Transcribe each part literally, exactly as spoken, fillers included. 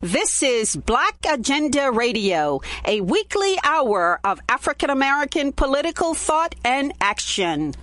This is Black Agenda Radio, a weekly hour of African American political thought and action.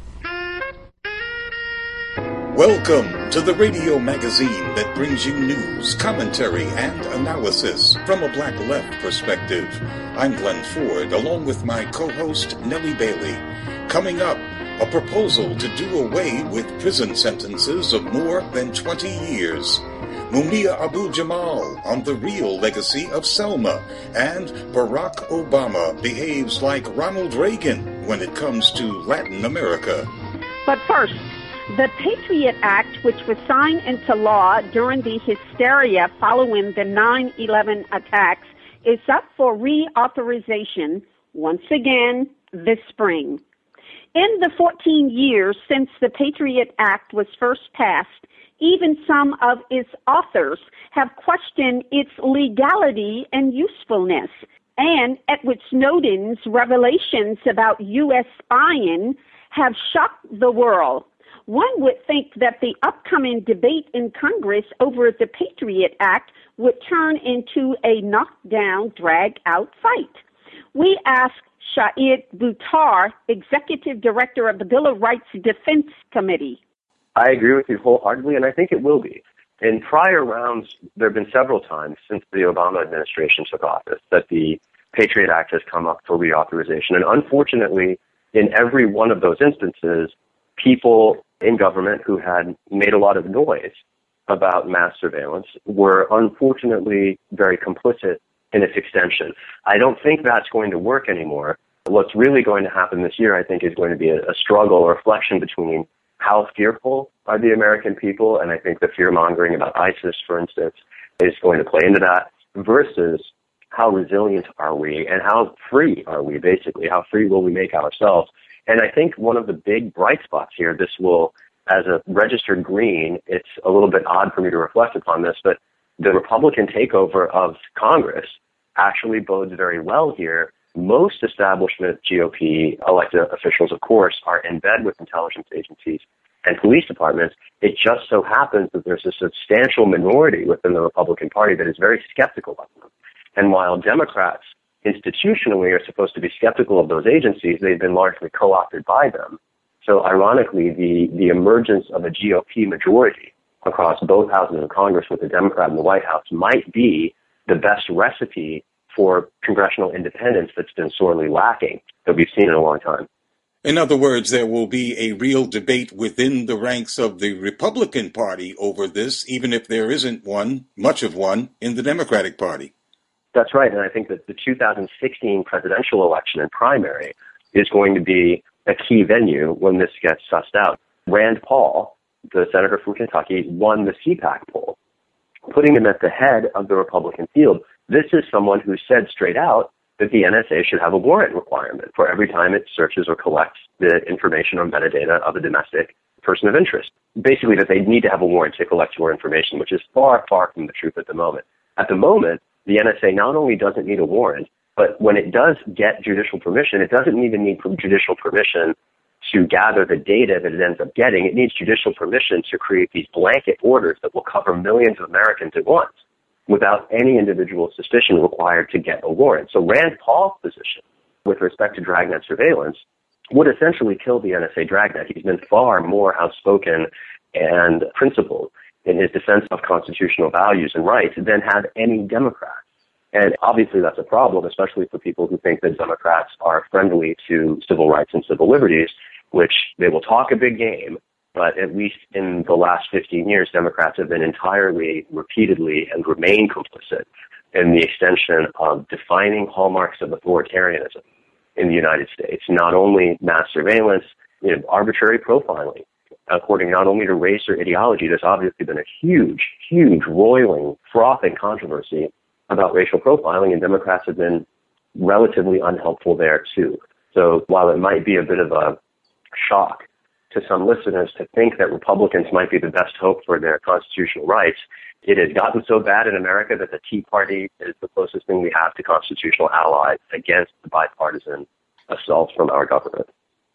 Welcome to the radio magazine that brings you news, commentary, and analysis from a black left perspective. I'm Glenn Ford, along with my co-host Nellie Bailey. Coming up, a proposal to do away with prison sentences of more than twenty years. Mumia Abu-Jamal on the real legacy of Selma, and Barack Obama behaves like Ronald Reagan when it comes to Latin America. But first, the Patriot Act, which was signed into law during the hysteria following the nine eleven attacks, is up for reauthorization once again this spring. In the fourteen years since the Patriot Act was first passed, even some of its authors have questioned its legality and usefulness. And Edward Snowden's revelations about U S spying have shocked the world. One would think that the upcoming debate in Congress over the Patriot Act would turn into a knockdown, drag-out fight. We asked Shahid Buttar, Executive Director of the Bill of Rights Defense Committee. I agree with you wholeheartedly, and I think it will be. In prior rounds, there have been several times since the Obama administration took office that the Patriot Act has come up for reauthorization. And unfortunately, in every one of those instances, people in government who had made a lot of noise about mass surveillance were unfortunately very complicit in its extension. I don't think that's going to work anymore. What's really going to happen this year, I think, is going to be a, a struggle, a reflection between how fearful are the American people, and I think the fear-mongering about ISIS, for instance, is going to play into that, versus how resilient are we and how free are we, basically. How free will we make ourselves? And I think one of the big bright spots here, this will, as a registered Green, it's a little bit odd for me to reflect upon this, but the Republican takeover of Congress actually bodes very well here. Most establishment G O P elected officials, of course, are in bed with intelligence agencies and police departments. It just so happens that there's a substantial minority within the Republican Party that is very skeptical of them. And while Democrats institutionally are supposed to be skeptical of those agencies, they've been largely co-opted by them. So ironically, the, the emergence of a G O P majority across both houses of Congress with the Democrat in the White House might be the best recipe for congressional independence that's been sorely lacking that we've seen in a long time. In other words, there will be a real debate within the ranks of the Republican Party over this, even if there isn't one, much of one, in the Democratic Party. That's right, and I think that the two thousand sixteen presidential election and primary is going to be a key venue when this gets sussed out. Rand Paul, the senator from Kentucky, won the C PAC poll, putting him at the head of the Republican field. This is someone who said straight out that the N S A should have a warrant requirement for every time it searches or collects the information or metadata of a domestic person of interest. Basically, that they need to have a warrant to collect your information, which is far, far from the truth at the moment. At the moment, the N S A not only doesn't need a warrant, but when it does get judicial permission, it doesn't even need judicial permission to gather the data that it ends up getting. It needs judicial permission to create these blanket orders that will cover millions of Americans at once, without any individual suspicion required to get a warrant. So Rand Paul's position with respect to dragnet surveillance would essentially kill the N S A dragnet. He's been far more outspoken and principled in his defense of constitutional values and rights than have any Democrat. And obviously that's a problem, especially for people who think that Democrats are friendly to civil rights and civil liberties, which they will talk a big game. But at least in the last fifteen years, Democrats have been entirely, repeatedly, and remain complicit in the extension of defining hallmarks of authoritarianism in the United States. Not only mass surveillance, you know, arbitrary profiling. According not only to race or ideology, there's obviously been a huge, huge, roiling, frothing controversy about racial profiling, and Democrats have been relatively unhelpful there too. So while it might be a bit of a shock to some listeners to think that Republicans might be the best hope for their constitutional rights, it has gotten so bad in America that the Tea Party is the closest thing we have to constitutional allies against the bipartisan assault from our government.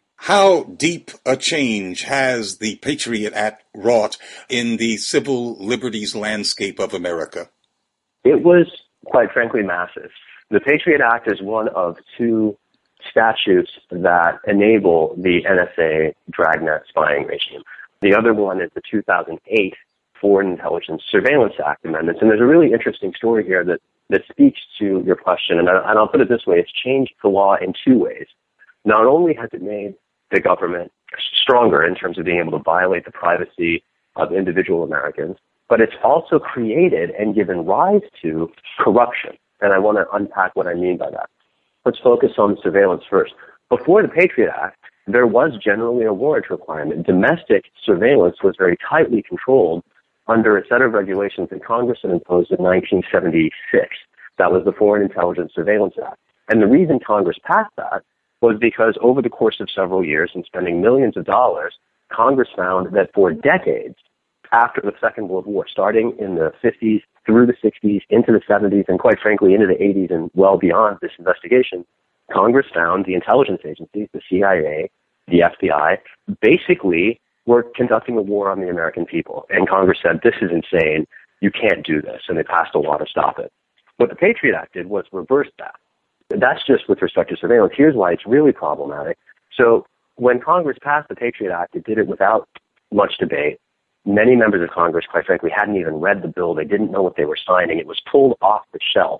How deep a change has the Patriot Act wrought in the civil liberties landscape of America? It was, quite frankly, massive. The Patriot Act is one of two statutes that enable the N S A Dragnet spying regime. The other one is the two thousand eight Foreign Intelligence Surveillance Act amendments. And there's a really interesting story here that, that speaks to your question. And, I, and I'll put it this way. It's changed the law in two ways. Not only has it made the government stronger in terms of being able to violate the privacy of individual Americans, but it's also created and given rise to corruption. And I want to unpack what I mean by that. Let's focus on surveillance first. Before the Patriot Act, there was generally a warrant requirement. Domestic surveillance was very tightly controlled under a set of regulations that Congress had imposed in nineteen seventy-six. That was the Foreign Intelligence Surveillance Act. And the reason Congress passed that was because over the course of several years and spending millions of dollars, Congress found that for decades after the Second World War, starting in the fifties, through the sixties, into the seventies, and quite frankly into the eighties and well beyond this investigation, Congress found the intelligence agencies, the C I A, the F B I, basically were conducting a war on the American people. And Congress said, this is insane. You can't do this. And they passed a law to stop it. What the Patriot Act did was reverse that. That's just with respect to surveillance. Here's why it's really problematic. So when Congress passed the Patriot Act, it did it without much debate. Many members of Congress, quite frankly, hadn't even read the bill. They didn't know what they were signing. It was pulled off the shelf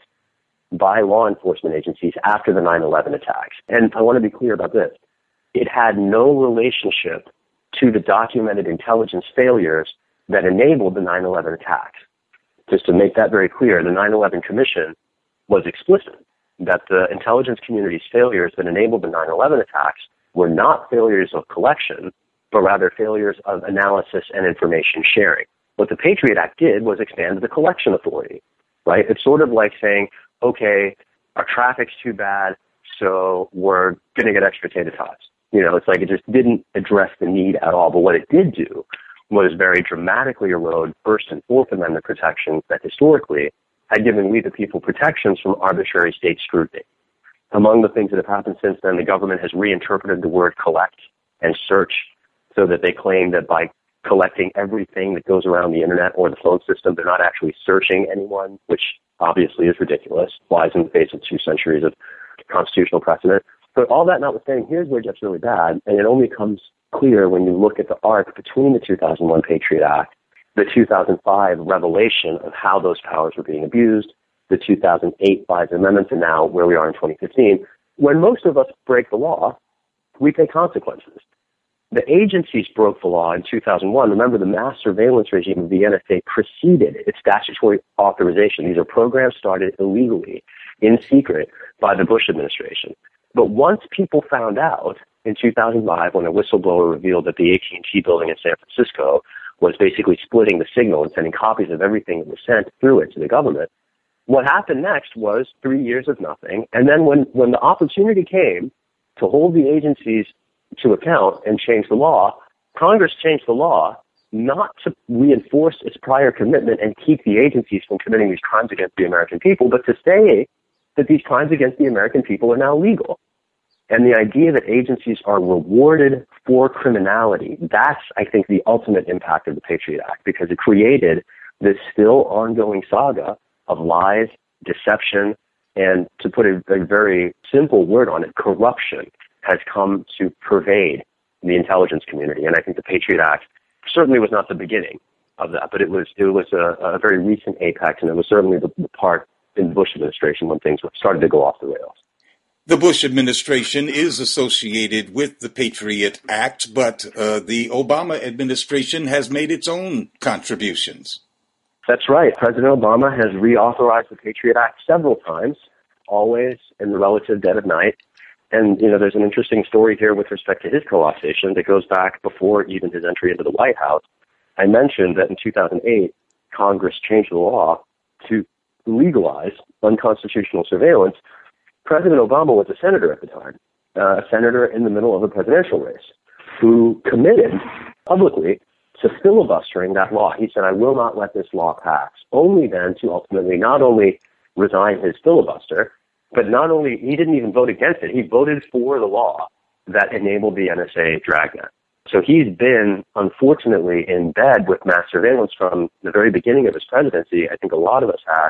by law enforcement agencies after the nine eleven attacks. And I want to be clear about this. It had no relationship to the documented intelligence failures that enabled the nine eleven attacks. Just to make that very clear, the nine eleven Commission was explicit that the intelligence community's failures that enabled the nine eleven attacks were not failures of collection, but rather failures of analysis and information sharing. What the Patriot Act did was expand the collection authority, right? It's sort of like saying, okay, our traffic's too bad, so we're going to get extra tater tots. You know, it's like it just didn't address the need at all. But what it did do was very dramatically erode First and Fourth Amendment protections that historically had given we the people protections from arbitrary state scrutiny. Among the things that have happened since then, the government has reinterpreted the word collect and search so that they claim that by collecting everything that goes around the internet or the phone system, they're not actually searching anyone, which obviously is ridiculous, flies in the face of two centuries of constitutional precedent. But all that notwithstanding, here's where it gets really bad, and it only comes clear when you look at the arc between the two thousand one Patriot Act, the two thousand five revelation of how those powers were being abused, the two thousand eight Five Amendments, and now where we are in twenty fifteen. When most of us break the law, we pay consequences. The agencies broke the law in two thousand one. Remember, the mass surveillance regime of the N S A preceded its statutory authorization. These are programs started illegally, in secret, by the Bush administration. But once people found out in two thousand five, when a whistleblower revealed that the A T and T building in San Francisco was basically splitting the signal and sending copies of everything that was sent through it to the government, what happened next was three years of nothing. And then when, when the opportunity came to hold the agencies to account and change the law, Congress changed the law not to reinforce its prior commitment and keep the agencies from committing these crimes against the American people, but to say that these crimes against the American people are now legal. And the idea that agencies are rewarded for criminality, that's, I think, the ultimate impact of the Patriot Act, because it created this still ongoing saga of lies, deception, and to put a, a very simple word on it, corruption has come to pervade the intelligence community. And I think the Patriot Act certainly was not the beginning of that, but it was it was a, a very recent apex, and it was certainly the, the part in the Bush administration when things started to go off the rails. The Bush administration is associated with the Patriot Act, but uh, the Obama administration has made its own contributions. That's right. President Obama has reauthorized the Patriot Act several times, always in the relative dead of night. And, you know, there's an interesting story here with respect to his co-optation that goes back before even his entry into the White House. I mentioned that in two thousand eight, Congress changed the law to legalize unconstitutional surveillance. President Obama was a senator at the time, uh, a senator in the middle of a presidential race, who committed publicly to filibustering that law. He said, I will not let this law pass, only then to ultimately not only resign his filibuster, but not only, he didn't even vote against it, he voted for the law that enabled the N S A Dragnet. So he's been, unfortunately, in bed with mass surveillance from the very beginning of his presidency. I think a lot of us had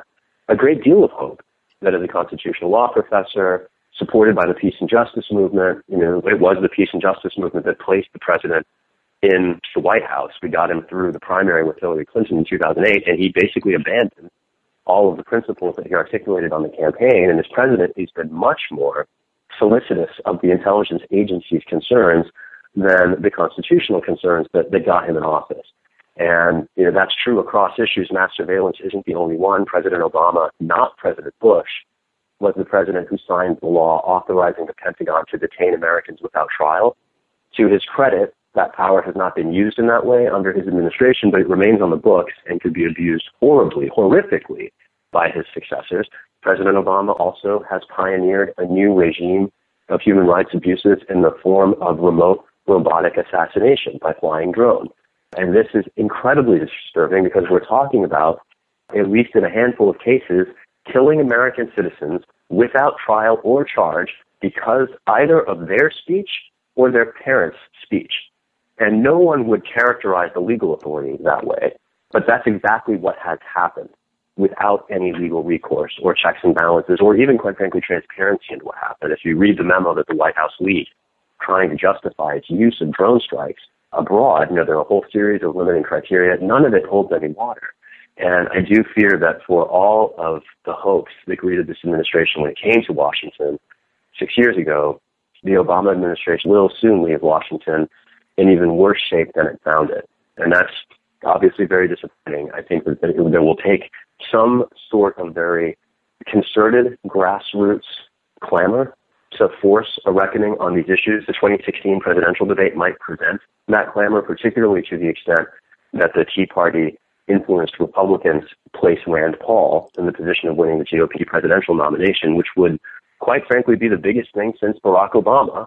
a great deal of hope that as a constitutional law professor, supported by the peace and justice movement, you know, it was the peace and justice movement that placed the president in the White House. We got him through the primary with Hillary Clinton in two thousand eight, and he basically abandoned all of the principles that he articulated on the campaign. And as president, he's been much more solicitous of the intelligence agency's concerns than the constitutional concerns that, that got him in office. And, you know, that's true across issues. Mass surveillance isn't the only one. President Obama, not President Bush, was the president who signed the law authorizing the Pentagon to detain Americans without trial. To his credit, that power has not been used in that way under his administration, but it remains on the books and could be abused horribly, horrifically by his successors. President Obama also has pioneered a new regime of human rights abuses in the form of remote robotic assassination by flying drones. And this is incredibly disturbing because we're talking about, at least in a handful of cases, killing American citizens without trial or charge because either of their speech or their parents' speech. And no one would characterize the legal authorities that way, but that's exactly what has happened without any legal recourse or checks and balances or even, quite frankly, transparency into what happened. If you read the memo that the White House leaked trying to justify its use of drone strikes abroad, you know, there are a whole series of limiting criteria. None of it holds any water. And I do fear that for all of the hopes that greeted this administration when it came to Washington six years ago, the Obama administration will soon leave Washington in even worse shape than it found it. And that's obviously very disappointing. I think that it, that will take some sort of very concerted grassroots clamor to force a reckoning on these issues. The twenty sixteen presidential debate might present that clamor, particularly to the extent that the Tea Party influenced Republicans place Rand Paul in the position of winning the G O P presidential nomination, which would, quite frankly, be the biggest thing since Barack Obama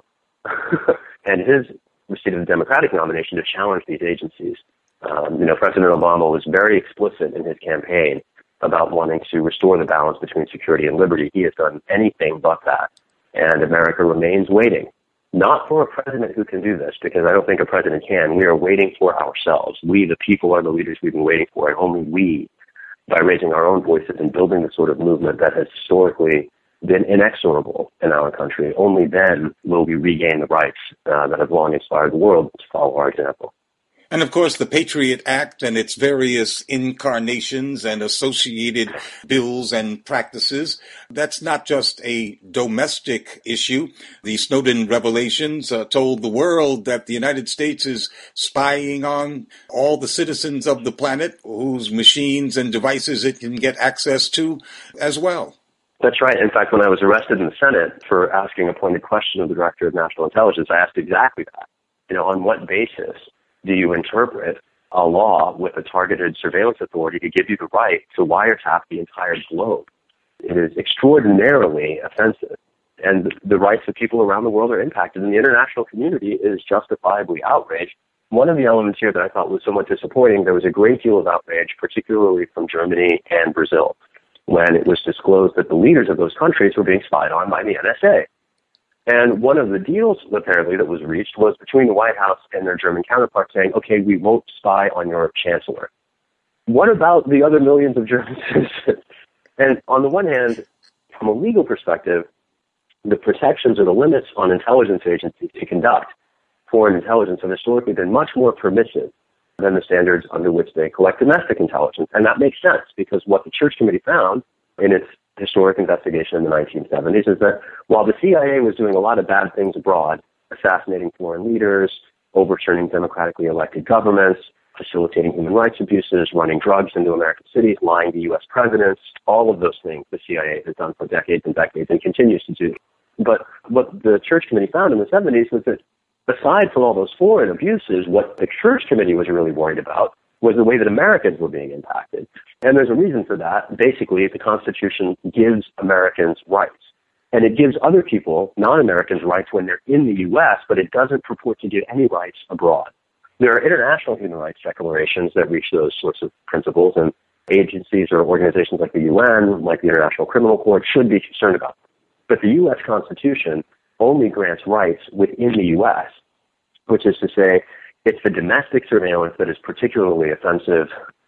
and his receipt of the Democratic nomination to challenge these agencies. Um, you know, President Obama was very explicit in his campaign about wanting to restore the balance between security and liberty. He has done anything but that, and America remains waiting. Not for a president who can do this, because I don't think a president can. We are waiting for ourselves. We, the people, are the leaders we've been waiting for, and only we, by raising our own voices and building the sort of movement that has historically been inexorable in our country, only then will we regain the rights uh, that have long inspired the world to follow our example. And of course, the Patriot Act and its various incarnations and associated bills and practices, that's not just a domestic issue. The Snowden revelations uh, told the world that the United States is spying on all the citizens of the planet whose machines and devices it can get access to as well. That's right. In fact, when I was arrested in the Senate for asking a pointed question of the Director of National Intelligence, I asked exactly that. You know, on what basis do you interpret a law with a targeted surveillance authority to give you the right to wiretap the entire globe? It is extraordinarily offensive, and the rights of people around the world are impacted, and the international community is justifiably outraged. One of the elements here that I thought was somewhat disappointing, there was a great deal of outrage, particularly from Germany and Brazil, when it was disclosed that the leaders of those countries were being spied on by the N S A. And one of the deals, apparently, that was reached was between the White House and their German counterparts saying, okay, we won't spy on your chancellor. What about the other millions of German citizens? And on the one hand, from a legal perspective, the protections or the limits on intelligence agencies to conduct foreign intelligence have historically been much more permissive than the standards under which they collect domestic intelligence. And that makes sense because what the Church Committee found in its historic investigation in the nineteen seventies is that while the C I A was doing a lot of bad things abroad, assassinating foreign leaders, overturning democratically elected governments, facilitating human rights abuses, running drugs into American cities, lying to U S presidents, all of those things the C I A has done for decades and decades and continues to do. But what the Church Committee found in the seventies was that aside from all those foreign abuses, what the Church Committee was really worried about was the way that Americans were being impacted. And there's a reason for that. Basically, the Constitution gives Americans rights. And it gives other people, non-Americans, rights when they're in the U S, but it doesn't purport to give any rights abroad. There are international human rights declarations that reach those sorts of principles, and agencies or organizations like the U N, like the International Criminal Court, should be concerned about them. But the U S Constitution only grants rights within the U S, which is to say, it's the domestic surveillance that is particularly offensive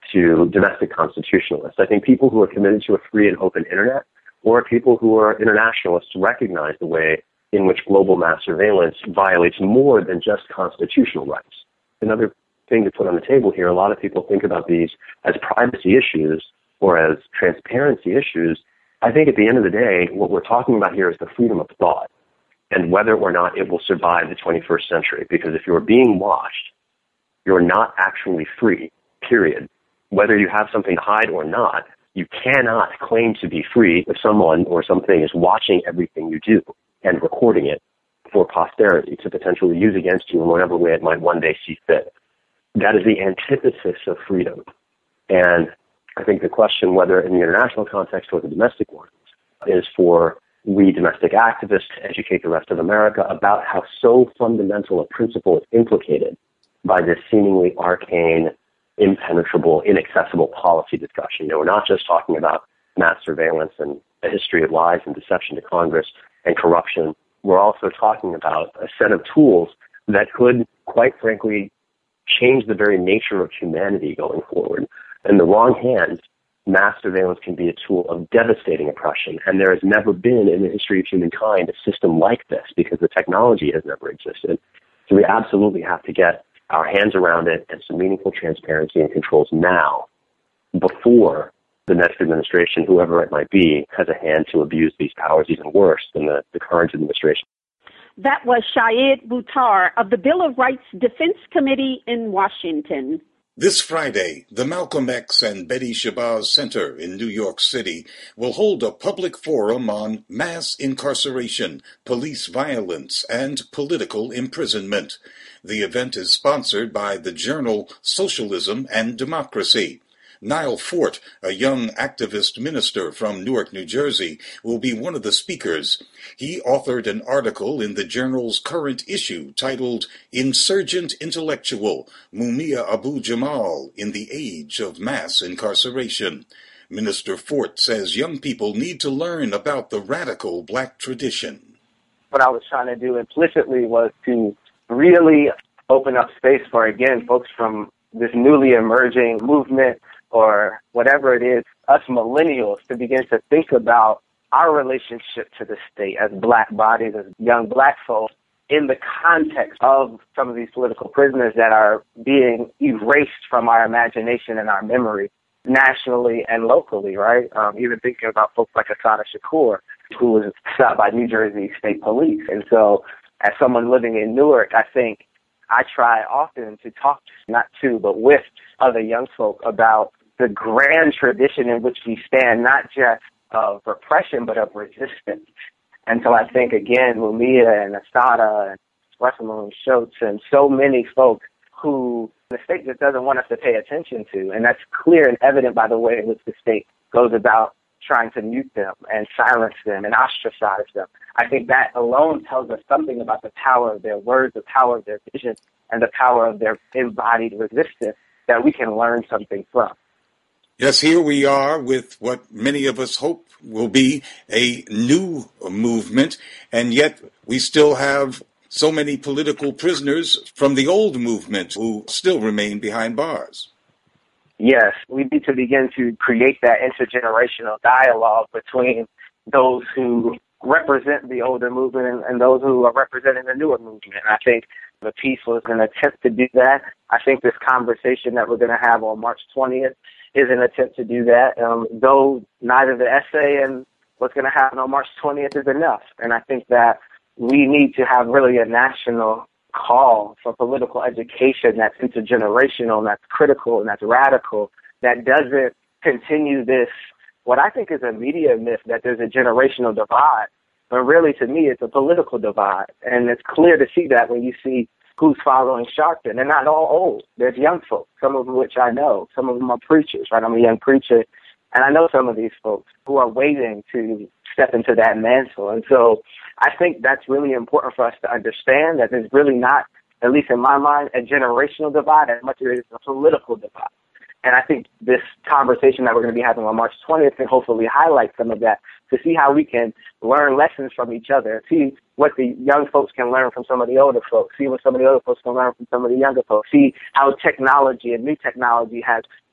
to domestic constitutionalists. I think people who are committed to a free and open internet, or people who are internationalists, recognize the way in which global mass surveillance violates more than just constitutional rights. Another thing to put on the table here, a lot of people think about these as privacy issues or as transparency issues. I think at the end of the day, what we're talking about here is the freedom of thought and whether or not it will survive the twenty-first century. Because if you're being watched, you're not actually free, period. Whether you have something to hide or not, you cannot claim to be free if someone or something is watching everything you do and recording it for posterity to potentially use against you in whatever way it might one day see fit. That is the antithesis of freedom. And I think the question, whether in the international context or the domestic one, is for we domestic activists to educate the rest of America about how so fundamental a principle is implicated by this seemingly arcane, impenetrable, inaccessible policy discussion. You know, we're not just talking about mass surveillance and a history of lies and deception to Congress and corruption. We're also talking about a set of tools that could, quite frankly, change the very nature of humanity going forward. In the wrong hands, mass surveillance can be a tool of devastating oppression, and there has never been in the history of humankind a system like this because the technology has never existed. So we absolutely have to get our hands around it and some meaningful transparency and controls now before the next administration, whoever it might be, has a hand to abuse these powers even worse than the, the current administration. That was Shahid Buttar of the Bill of Rights Defense Committee in Washington. This Friday, the Malcolm X and Betty Shabazz Center in New York City will hold a public forum on mass incarceration, police violence, and political imprisonment. The event is sponsored by the journal Socialism and Democracy. Niall Fort, a young activist minister from Newark, New Jersey, will be one of the speakers. He authored an article in the journal's current issue titled Insurgent Intellectual, Mumia Abu-Jamal in the Age of Mass Incarceration. Minister Fort says young people need to learn about the radical black tradition. What I was trying to do implicitly was to really open up space for, again, folks from this newly emerging movement or whatever it is, us millennials, to begin to think about our relationship to the state as black bodies, as young black folks, in the context of some of these political prisoners that are being erased from our imagination and our memory nationally and locally, right? Um, even thinking about folks like Assata Shakur, who was shot by New Jersey State Police. And so as someone living in Newark, I think I try often to talk, not to, but with other young folk about the grand tradition in which we stand, not just of repression, but of resistance. And so I think, again, Mumia and Assata and Rosamund Schultz and so many folks who the state just doesn't want us to pay attention to, and that's clear and evident by the way in which the state goes about trying to mute them and silence them and ostracize them. I think that alone tells us something about the power of their words, the power of their vision, and the power of their embodied resistance that we can learn something from. Yes, here we are with what many of us hope will be a new movement, and yet we still have so many political prisoners from the old movement who still remain behind bars. Yes, we need to begin to create that intergenerational dialogue between those who represent the older movement and, and those who are representing the newer movement. I think the piece was an attempt to do that. I think this conversation that we're going to have on March twentieth is an attempt to do that, um, though neither the essay and what's going to happen on March twentieth is enough. And I think that we need to have really a national call for political education that's intergenerational, and that's critical, and that's radical, that doesn't continue this, what I think is a media myth that there's a generational divide. But really, to me, it's a political divide. And it's clear to see that when you see who's following Sharpton. They're not all old. There's young folks, some of them which I know. Some of them are preachers, right? I'm a young preacher, and I know some of these folks who are waiting to step into that mantle. And so I think that's really important for us to understand, that there's really not, at least in my mind, a generational divide as much as it is a political divide. And I think this conversation that we're going to be having on March twentieth can hopefully highlight some of that, to see how we can learn lessons from each other, see what the young folks can learn from some of the older folks, see what some of the older folks can learn from some of the younger folks, see how technology and new technology has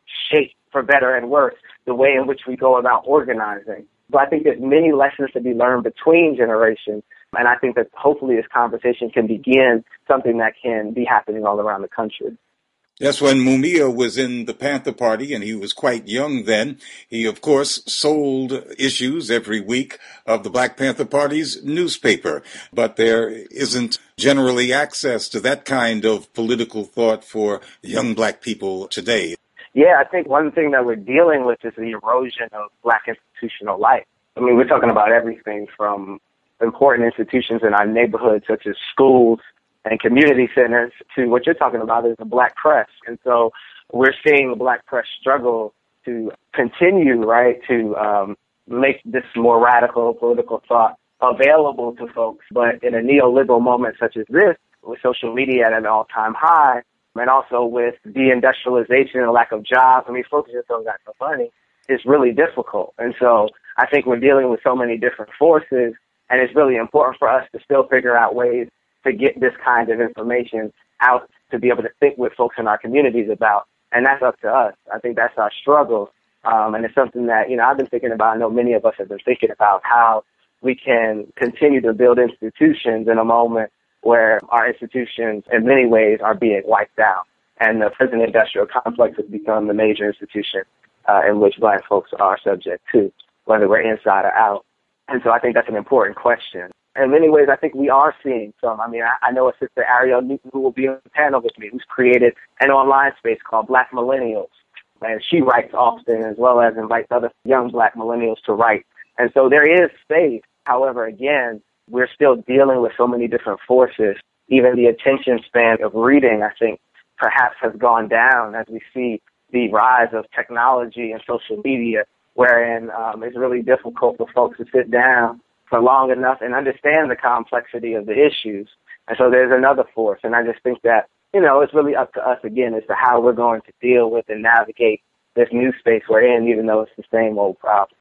shape, for better and worse, the way in which we go about organizing. So I think there's many lessons to be learned between generations, and I think that hopefully this conversation can begin something that can be happening all around the country. Yes, when Mumia was in the Panther Party, and he was quite young then, he, of course, sold issues every week of the Black Panther Party's newspaper. But there isn't generally access to that kind of political thought for young black people today. Yeah, I think one thing that we're dealing with is the erosion of black institutional life. I mean, we're talking about everything from important institutions in our neighborhood, such as schools and community centers, to what you're talking about is the black press. And so we're seeing the black press struggle to continue, right, to um, make this more radical political thought available to folks. But in a neoliberal moment such as this, with social media at an all-time high, and also with deindustrialization and lack of jobs, I mean, folks just don't got no money, it's really difficult. And so I think we're dealing with so many different forces, and it's really important for us to still figure out ways to get this kind of information out to be able to think with folks in our communities about. And that's up to us. I think that's our struggle. Um, and it's something that, you know, I've been thinking about. I know many of us have been thinking about how we can continue to build institutions in a moment where our institutions in many ways are being wiped out. And the prison industrial complex has become the major institution uh, in which black folks are subject to, whether we're inside or out. And so I think that's an important question. In many ways, I think we are seeing some. I mean, I, I know a sister, Ariel Newton, who will be on the panel with me, who's created an online space called Black Millennials. And she writes often, as well as invites other young black millennials to write. And so there is space. However, again, we're still dealing with so many different forces. Even the attention span of reading, I think, perhaps has gone down as we see the rise of technology and social media, wherein um, it's really difficult for folks to sit down for long enough and understand the complexity of the issues. And so there's another force. And I just think that, you know, it's really up to us, again, as to how we're going to deal with and navigate this new space we're in, even though it's the same old problem.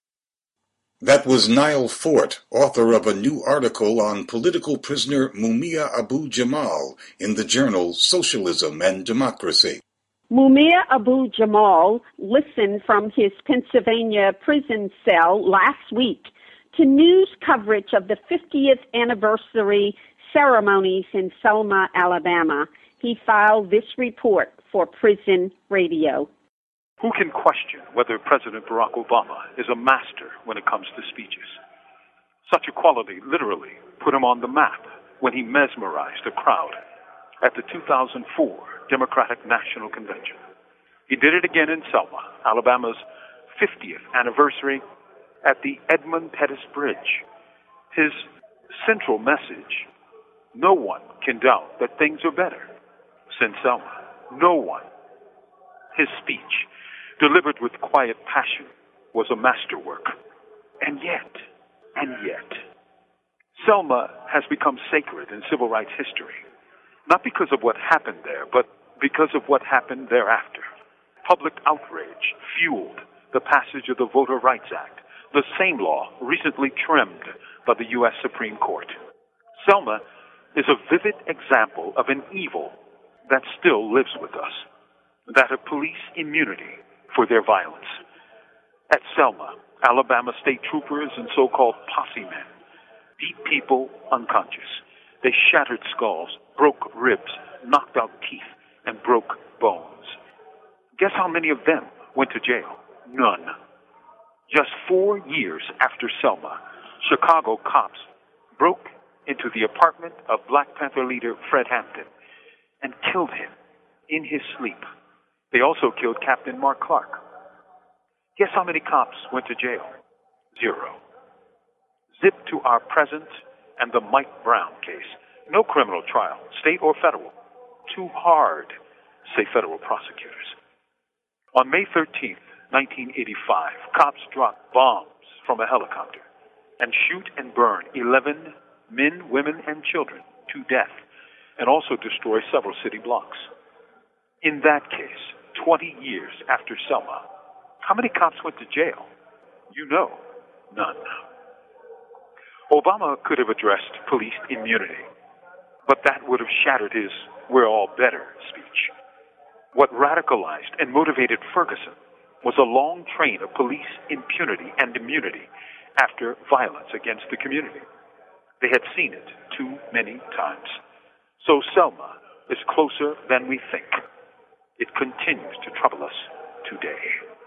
That was Niall Fort, author of a new article on political prisoner Mumia Abu-Jamal in the journal Socialism and Democracy. Mumia Abu-Jamal listened from his Pennsylvania prison cell last week to news coverage of the fiftieth anniversary ceremonies in Selma, Alabama. He filed this report for Prison Radio. Who can question whether President Barack Obama is a master when it comes to speeches? Such a quality literally put him on the map when he mesmerized a crowd at the two thousand four Democratic National Convention. He did it again in Selma, Alabama's fiftieth anniversary at the Edmund Pettus Bridge. His central message, no one can doubt that things are better since Selma. No one. His speech, delivered with quiet passion, was a masterwork. And yet, and yet, Selma has become sacred in civil rights history, not because of what happened there, but because of what happened thereafter. Public outrage fueled the passage of the Voter Rights Act, the same law recently trimmed by the U S Supreme Court. Selma is a vivid example of an evil that still lives with us, that of police immunity for their violence. At Selma, Alabama state troopers and so-called posse men beat people unconscious. They shattered skulls, broke ribs, knocked out teeth, and broke bones. Guess how many of them went to jail? None. Just four years after Selma, Chicago cops broke into the apartment of Black Panther leader Fred Hampton and killed him in his sleep. They also killed Captain Mark Clark. Guess how many cops went to jail? Zero. Zip to our present and the Mike Brown case. No criminal trial, state or federal. Too hard, say federal prosecutors. On May thirteenth, nineteen eighty-five, cops dropped bombs from a helicopter and shoot and burn eleven men, women, and children to death, and also destroy several city blocks. In that case, twenty years after Selma, how many cops went to jail? You know, none. Obama could have addressed police immunity, but that would have shattered his "we're all better" speech. What radicalized and motivated Ferguson was a long train of police impunity and immunity after violence against the community. They had seen it too many times. So Selma is closer than we think. It continues to trouble us today.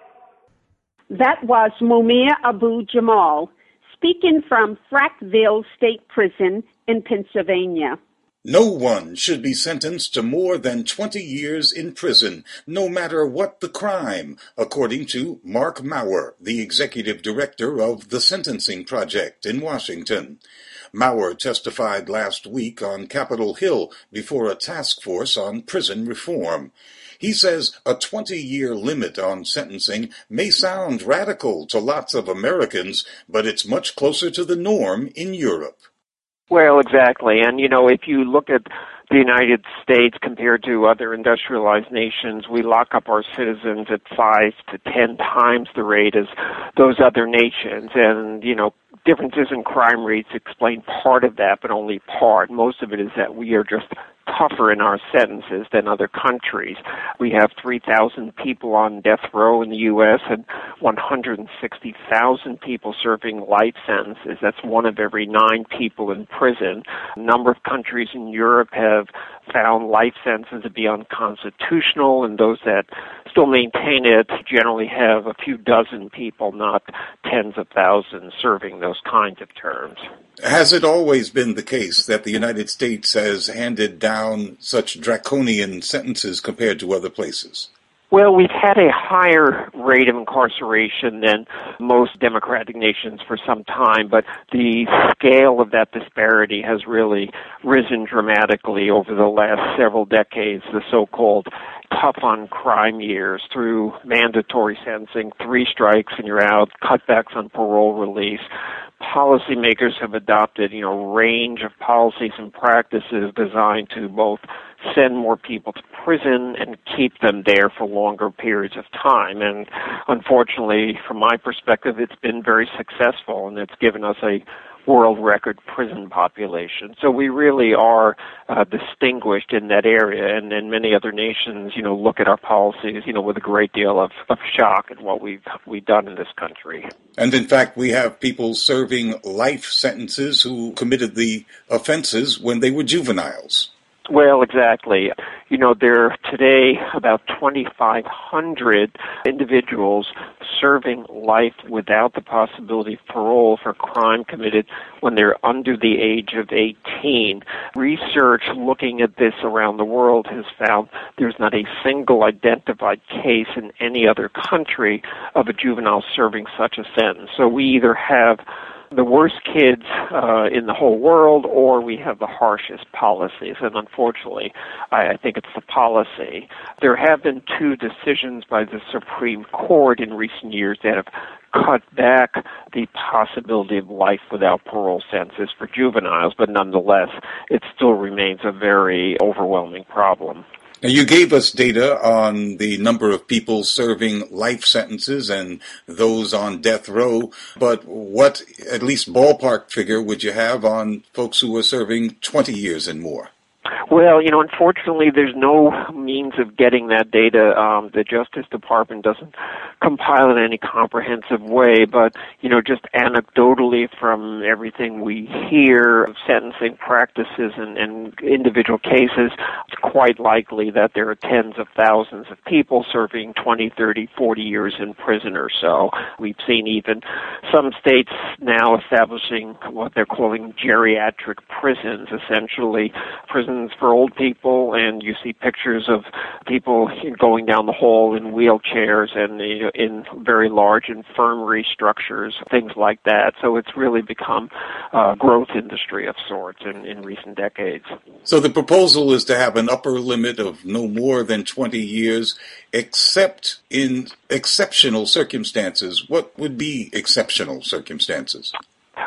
That was Mumia Abu Jamal speaking from Frackville State Prison in Pennsylvania. No one should be sentenced to more than twenty years in prison, no matter what the crime, according to Mark Maurer, the executive director of the Sentencing Project in Washington. Maurer testified last week on Capitol Hill before a task force on prison reform. He says a twenty-year limit on sentencing may sound radical to lots of Americans, but it's much closer to the norm in Europe. Well, exactly. And, you know, if you look at the United States compared to other industrialized nations, we lock up our citizens at five to ten times the rate as those other nations. And, you know, differences in crime rates explain part of that, but only part. Most of it is that we are just tougher in our sentences than other countries. We have three thousand people on death row in the U S and one hundred sixty thousand people serving life sentences. That's one of every nine people in prison. A number of countries in Europe have found life sentences to be unconstitutional, and those that still maintain it generally have a few dozen people, not tens of thousands, serving those kinds of terms. Has it always been the case that the United States has handed down such draconian sentences compared to other places? Well, we've had a higher rate of incarceration than most democratic nations for some time, but the scale of that disparity has really risen dramatically over the last several decades, the so-called tough-on-crime years, through mandatory sentencing, three strikes and you're out, cutbacks on parole release. Policymakers have adopted, you know, a range of policies and practices designed to both send more people to prison and keep them there for longer periods of time. And unfortunately, from my perspective, it's been very successful, and it's given us a world record prison population. So we really are uh, distinguished in that area, and, and many other nations, you know, look at our policies, you know, with a great deal of, of shock at what we've we've done in this country. And in fact, we have people serving life sentences who committed the offenses when they were juveniles. Well, exactly. You know, there are today about twenty-five hundred individuals serving life without the possibility of parole for crime committed when they're under the age of eighteen. Research looking at this around the world has found there's not a single identified case in any other country of a juvenile serving such a sentence. So we either have the worst kids uh, in the whole world, or we have the harshest policies. And unfortunately, I, I think it's the policy. There have been two decisions by the Supreme Court in recent years that have cut back the possibility of life without parole sentences for juveniles, but nonetheless, it still remains a very overwhelming problem. Now, you gave us data on the number of people serving life sentences and those on death row, but what, at least ballpark figure, would you have on folks who are serving twenty years and more? Well, you know, unfortunately, there's no means of getting that data. Um, the Justice Department doesn't compile it in any comprehensive way, but, you know, just anecdotally from everything we hear of sentencing practices and, and individual cases, it's quite likely that there are tens of thousands of people serving twenty, thirty, forty years in prison or so. We've seen even some states now establishing what they're calling geriatric prisons, essentially prisons for old people, and you see pictures of people going down the hall in wheelchairs and you know, in very large infirmary structures, things like that. So it's really become a growth industry of sorts in, in recent decades. So the proposal is to have an upper limit of no more than twenty years, except in exceptional circumstances. What would be exceptional circumstances?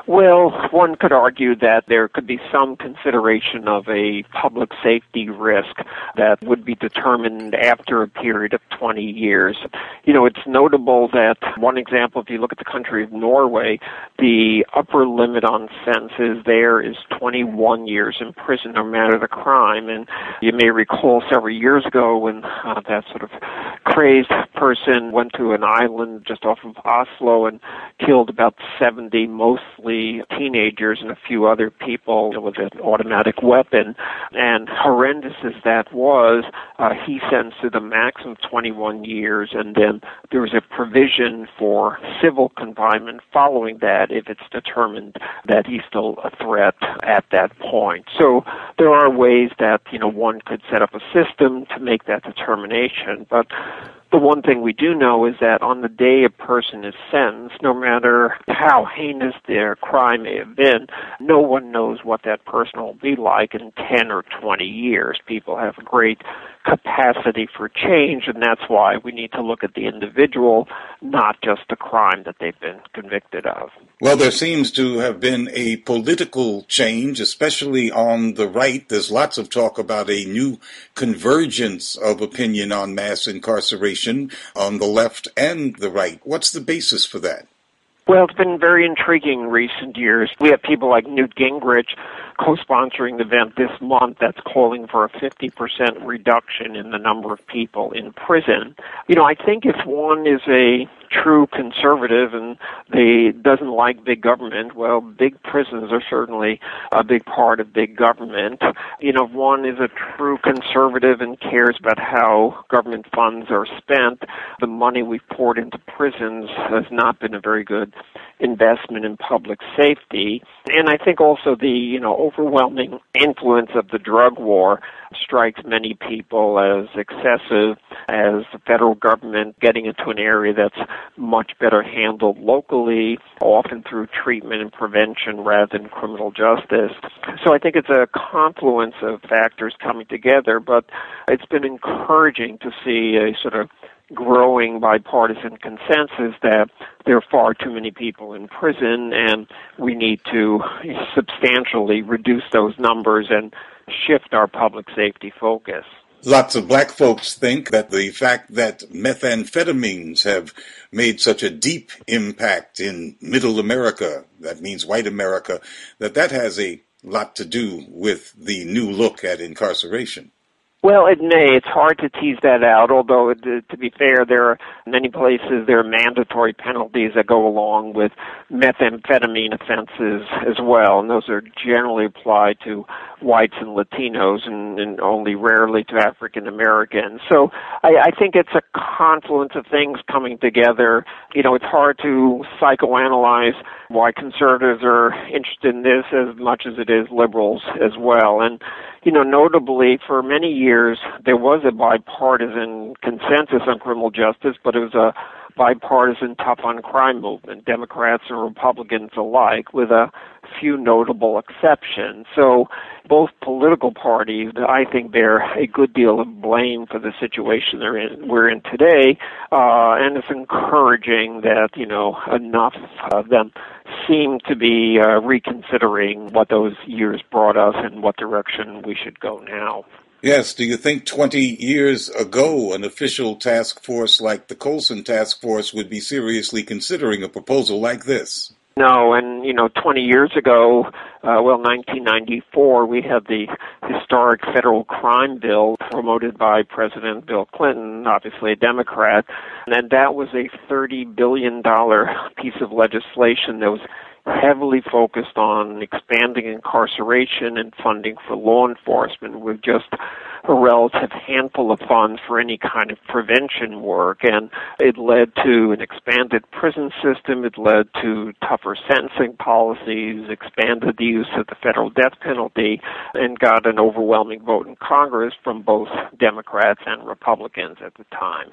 Well, one could argue that there could be some consideration of a public safety risk that would be determined after a period of twenty years. You know, it's notable that one example, if you look at the country of Norway, the upper limit on sentences there is twenty-one years in prison, no matter the crime. And you may recall several years ago when uh, that sort of crazed person went to an island just off of Oslo and killed about seventy, mostly teenagers and a few other people with an automatic weapon. And horrendous as that was, uh, he sentenced to the maximum of twenty-one years, and then there was a provision for civil confinement following that if it's determined that he's still a threat at that point. So there are ways that, you know, one could set up a system to make that determination, but the one thing we do know is that on the day a person is sentenced, no matter how heinous their crime may have been, no one knows what that person will be like in ten or twenty years. People have a great capacity for change, and that's why we need to look at the individual, not just the crime that they've been convicted of. Well, there seems to have been a political change, especially on the right. There's lots of talk about a new convergence of opinion on mass incarceration on the left and the right. What's the basis for that? Well, it's been very intriguing in recent years. We have people like Newt Gingrich co-sponsoring the event this month that's calling for a fifty percent reduction in the number of people in prison. You know, I think if one is a true conservative and they doesn't like big government, well, big prisons are certainly a big part of big government. You know, if one is a true conservative and cares about how government funds are spent, the money we've poured into prisons has not been a very good investment in public safety. And I think also the, you know, overwhelming influence of the drug war strikes many people as excessive, as the federal government getting into an area that's much better handled locally, often through treatment and prevention rather than criminal justice. So I think it's a confluence of factors coming together, but it's been encouraging to see a sort of growing bipartisan consensus that there are far too many people in prison and we need to substantially reduce those numbers and shift our public safety focus. Lots of black folks think that the fact that methamphetamines have made such a deep impact in middle America, that means white America, that that has a lot to do with the new look at incarceration. Well, it may. It's hard to tease that out, although, to be fair, there are many places there are mandatory penalties that go along with methamphetamine offenses as well, and those are generally applied to whites and Latinos and, and only rarely to African Americans. So I, I think it's a confluence of things coming together. You know, it's hard to psychoanalyze why conservatives are interested in this as much as it is liberals as well. And, you know, notably, for many years, there was a bipartisan consensus on criminal justice, but it was a bipartisan tough-on-crime movement, Democrats and Republicans alike, with a few notable exceptions. So both political parties, I think, bear a good deal of blame for the situation they're in, we're in today, uh, and it's encouraging that, you know, enough of them seem to be uh, reconsidering what those years brought us and what direction we should go now. Yes. Do you think twenty years ago an official task force like the Colson Task Force would be seriously considering a proposal like this? No, and, you know, twenty years ago, uh, well, nineteen ninety-four, we had the historic federal crime bill promoted by President Bill Clinton, obviously a Democrat, and that was a thirty billion dollars piece of legislation that was heavily focused on expanding incarceration and funding for law enforcement with just a relative handful of funds for any kind of prevention work. And it led to an expanded prison system. It led to tougher sentencing policies, expanded the use of the federal death penalty, and got an overwhelming vote in Congress from both Democrats and Republicans at the time.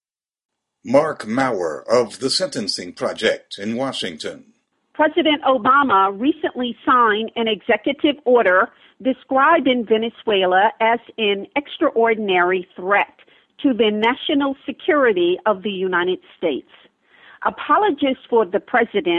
Mark Maurer of the Sentencing Project in Washington. President Obama recently signed an executive order describing Venezuela as an extraordinary threat to the national security of the United States. Apologists for the president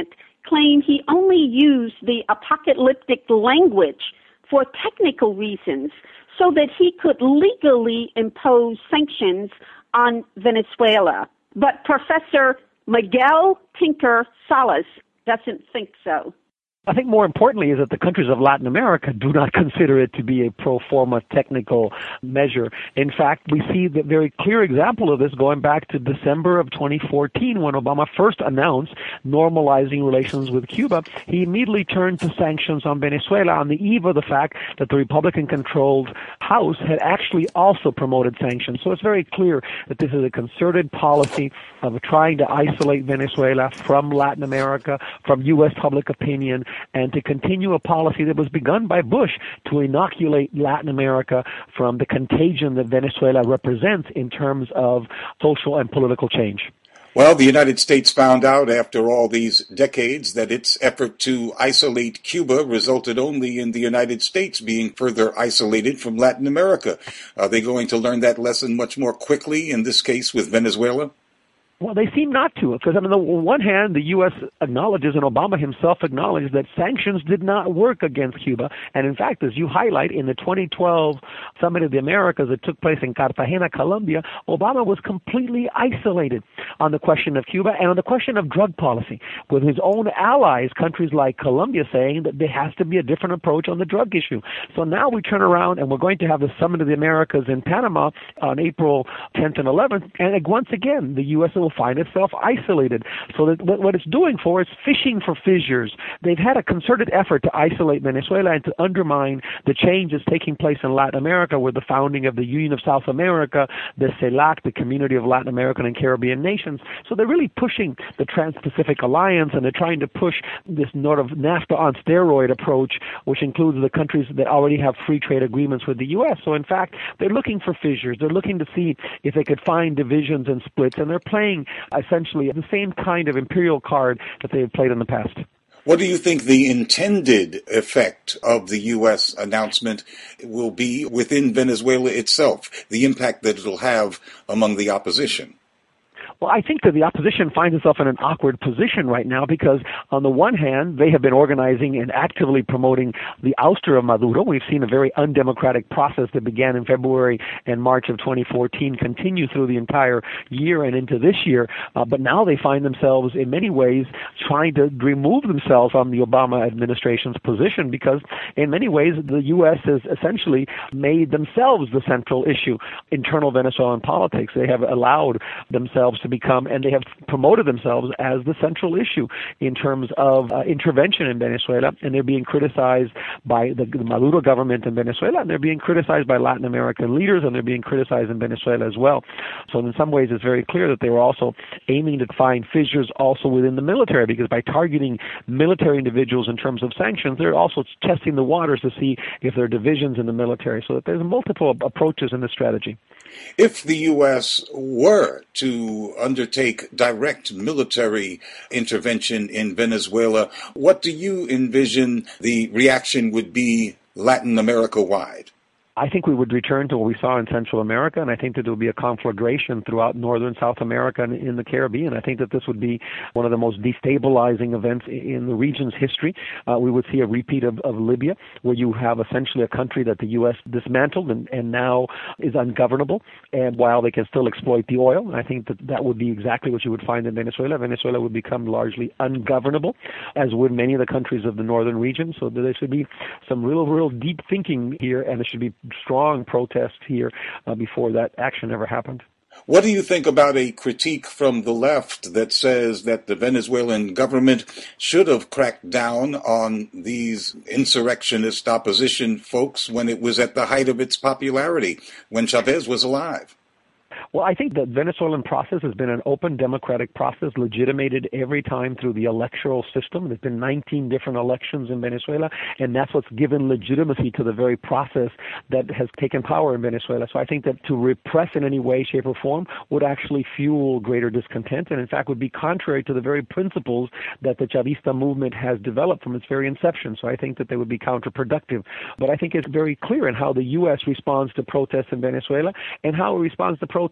claim he only used the apocalyptic language for technical reasons so that he could legally impose sanctions on Venezuela. But Professor Miguel Tinker Salas doesn't think so. I think more importantly is that the countries of Latin America do not consider it to be a pro forma technical measure. In fact, we see the very clear example of this going back to December of twenty fourteen when Obama first announced normalizing relations with Cuba. He immediately turned to sanctions on Venezuela on the eve of the fact that the Republican-controlled House had actually also promoted sanctions. So it's very clear that this is a concerted policy of trying to isolate Venezuela from Latin America, from U S public opinion, and to continue a policy that was begun by Bush to inoculate Latin America from the contagion that Venezuela represents in terms of social and political change. Well, the United States found out after all these decades that its effort to isolate Cuba resulted only in the United States being further isolated from Latin America. Are they going to learn that lesson much more quickly, in this case with Venezuela? Well, they seem not to, because I mean, on the one hand, the U S acknowledges, and Obama himself acknowledged, that sanctions did not work against Cuba. And in fact, as you highlight, in the twenty twelve Summit of the Americas that took place in Cartagena, Colombia, Obama was completely isolated on the question of Cuba and on the question of drug policy, with his own allies, countries like Colombia, saying that there has to be a different approach on the drug issue. So now we turn around and we're going to have the Summit of the Americas in Panama on April tenth and eleventh, and once again, the U S will find itself isolated. So that what it's doing for is fishing for fissures. They've had a concerted effort to isolate Venezuela and to undermine the changes taking place in Latin America with the founding of the Union of South America, the CELAC, the Community of Latin American and Caribbean Nations. So they're really pushing the Trans-Pacific Alliance, and they're trying to push this sort of NAFTA on steroid approach, which includes the countries that already have free trade agreements with the U S. So in fact, they're looking for fissures. They're looking to see if they could find divisions and splits, and they're playing essentially the same kind of imperial card that they have played in the past. What do you think the intended effect of the U S announcement will be within Venezuela itself, the impact that it'll have among the opposition? Well, I think that the opposition finds itself in an awkward position right now because, on the one hand, they have been organizing and actively promoting the ouster of Maduro. We've seen a very undemocratic process that began in February and March of twenty fourteen continue through the entire year and into this year. Uh, but now they find themselves, in many ways, trying to remove themselves from the Obama administration's position because, in many ways, the U S has essentially made themselves the central issue, internal Venezuelan politics. They have allowed themselves to become, and they have promoted themselves as the central issue in terms of uh, intervention in Venezuela, and they're being criticized by the, the Maduro government in Venezuela, and they're being criticized by Latin American leaders, and they're being criticized in Venezuela as well. So in some ways, it's very clear that they were also aiming to find fissures also within the military, because by targeting military individuals in terms of sanctions, they're also testing the waters to see if there are divisions in the military, so that there's multiple approaches in this strategy. If the U S were to undertake direct military intervention in Venezuela, what do you envision the reaction would be Latin America-wide? I think we would return to what we saw in Central America, and I think that there would be a conflagration throughout Northern South America and in the Caribbean. I think that this would be one of the most destabilizing events in the region's history. Uh, we would see a repeat of, of Libya, where you have essentially a country that the U S dismantled and, and now is ungovernable, and while they can still exploit the oil, I think that that would be exactly what you would find in Venezuela. Venezuela would become largely ungovernable, as would many of the countries of the northern region, so there should be some real, real deep thinking here, and there should be strong protest here uh, before that action ever happened. What do you think about a critique from the left that says that the Venezuelan government should have cracked down on these insurrectionist opposition folks when it was at the height of its popularity, when Chavez was alive? Well, I think the Venezuelan process has been an open democratic process, legitimated every time through the electoral system. There's been nineteen different elections in Venezuela, and that's what's given legitimacy to the very process that has taken power in Venezuela. So I think that to repress in any way, shape, or form would actually fuel greater discontent, and in fact would be contrary to the very principles that the Chavista movement has developed from its very inception. So I think that they would be counterproductive. But I think it's very clear in how the U S responds to protests in Venezuela and how it responds to protests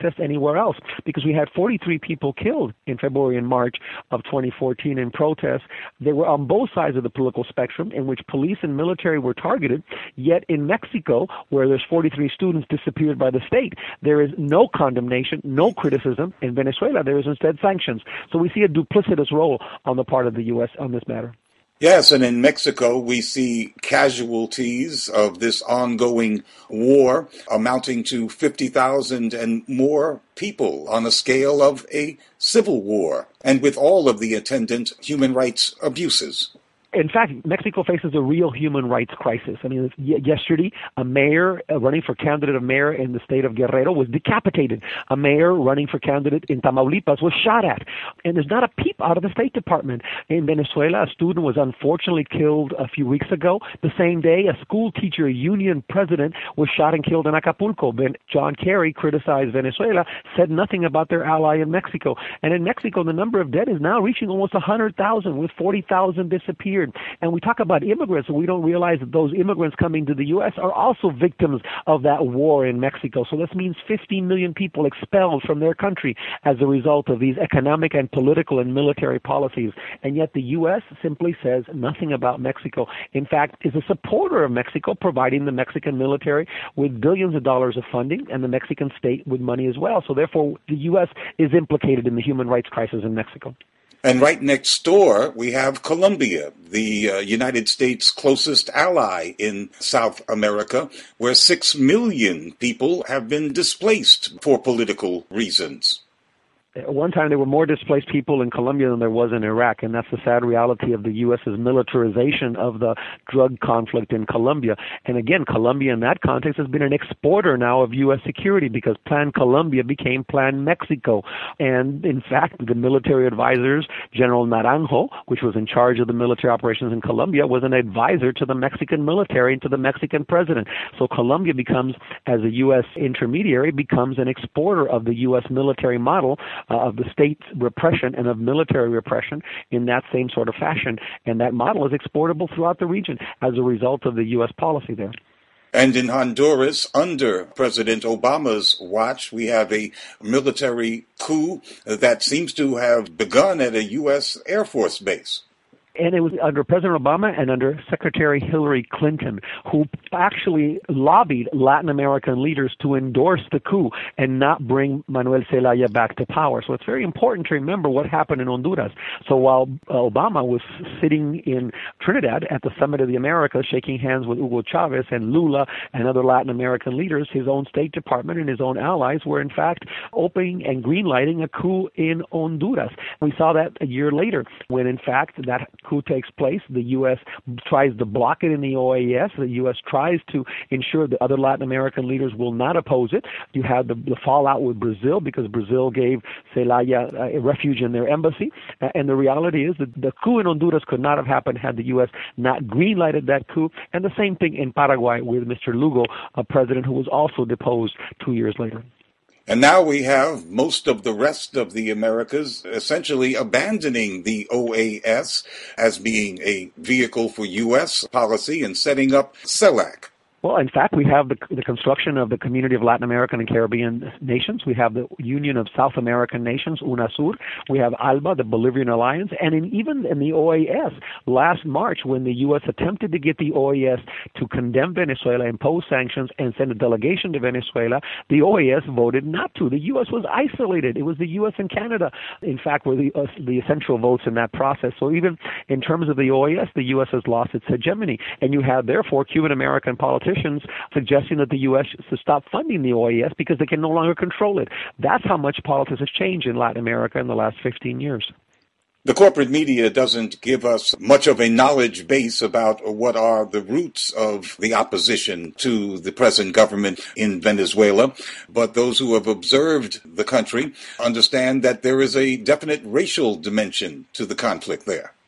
protest anywhere else, because we had forty-three people killed in February and March of twenty fourteen in protests. They were on both sides of the political spectrum, in which police and military were targeted. Yet in Mexico, where there's forty-three students disappeared by the state, there is no condemnation, no criticism. In Venezuela, there is instead sanctions. So we see a duplicitous role on the part of the U S on this matter. Yes, and in Mexico, we see casualties of this ongoing war amounting to fifty thousand and more people on a scale of a civil war, and with all of the attendant human rights abuses. In fact, Mexico faces a real human rights crisis. I mean, yesterday, a mayor running for candidate of mayor in the state of Guerrero was decapitated. A mayor running for candidate in Tamaulipas was shot at. And there's not a peep out of the State Department. In Venezuela, a student was unfortunately killed a few weeks ago. The same day, a school teacher union president was shot and killed in Acapulco. John Kerry criticized Venezuela, said nothing about their ally in Mexico. And in Mexico, the number of dead is now reaching almost one hundred thousand, with forty thousand disappeared. And we talk about immigrants, and we don't realize that those immigrants coming to the U S are also victims of that war in Mexico. So this means fifteen million people expelled from their country as a result of these economic and political and military policies. And yet the U S simply says nothing about Mexico. In fact, is a supporter of Mexico, providing the Mexican military with billions of dollars of funding and the Mexican state with money as well. So therefore, the U S is implicated in the human rights crisis in Mexico. And right next door, we have Colombia, the uh, United States' closest ally in South America, where six million people have been displaced for political reasons. At one time, there were more displaced people in Colombia than there was in Iraq, and that's the sad reality of the U S's militarization of the drug conflict in Colombia. And again, Colombia in that context has been an exporter now of U S security, because Plan Colombia became Plan Mexico. And in fact, the military advisors, General Naranjo, which was in charge of the military operations in Colombia, was an advisor to the Mexican military and to the Mexican president. So Colombia becomes, as a U S intermediary, becomes an exporter of the U S military model, Uh, of the state's repression and of military repression in that same sort of fashion. And that model is exportable throughout the region as a result of the U S policy there. And in Honduras, under President Obama's watch, we have a military coup that seems to have begun at a U S Air Force base. And it was under President Obama and under Secretary Hillary Clinton, who actually lobbied Latin American leaders to endorse the coup and not bring Manuel Zelaya back to power. So it's very important to remember what happened in Honduras. So while Obama was sitting in Trinidad at the Summit of the Americas, shaking hands with Hugo Chavez and Lula and other Latin American leaders, his own State Department and his own allies were in fact opening and greenlighting a coup in Honduras. We saw that a year later, when in fact that coup takes place. The U S tries to block it in the O A S. The U S tries to ensure that other Latin American leaders will not oppose it. You had the, the fallout with Brazil, because Brazil gave Zelaya a refuge in their embassy. Uh, and the reality is that the coup in Honduras could not have happened had the U S not greenlighted that coup. And the same thing in Paraguay with Mister Lugo, a president who was also deposed two years later. And now we have most of the rest of the Americas essentially abandoning the O A S as being a vehicle for U S policy and setting up CELAC. Well, in fact, we have the, the construction of the Community of Latin American and Caribbean Nations. We have the Union of South American Nations, UNASUR. We have ALBA, the Bolivian Alliance. And in, even in the O A S, last March, when the U S attempted to get the O A S to condemn Venezuela, impose sanctions, and send a delegation to Venezuela, the O A S voted not to. The U S was isolated. It was the U S and Canada, in fact, were the, uh, the essential votes in that process. So even in terms of the O A S, the U S has lost its hegemony. And you have, therefore, Cuban-American politicians suggesting that the U S should stop funding the O A S because they can no longer control it. That's how much politics has changed in Latin America in the last fifteen years. The corporate media doesn't give us much of a knowledge base about what are the roots of the opposition to the present government in Venezuela, but those who have observed the country understand that there is a definite racial dimension to the conflict there.